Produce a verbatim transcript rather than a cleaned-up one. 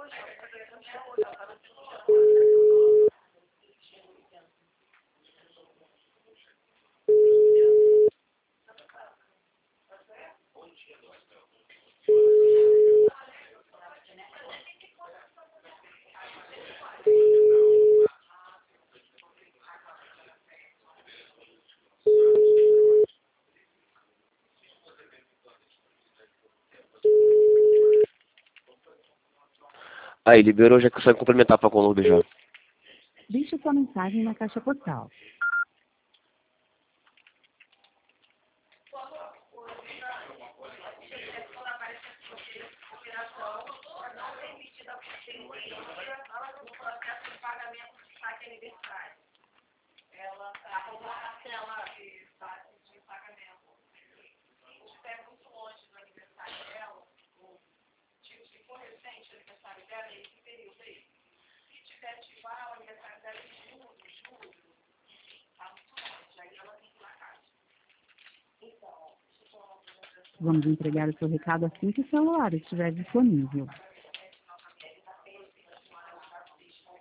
Aí, liberou, já consegue complementar para a Colômbia já. Deixe sua mensagem na caixa postal. Vamos entregar o seu recado assim que o celular estiver disponível.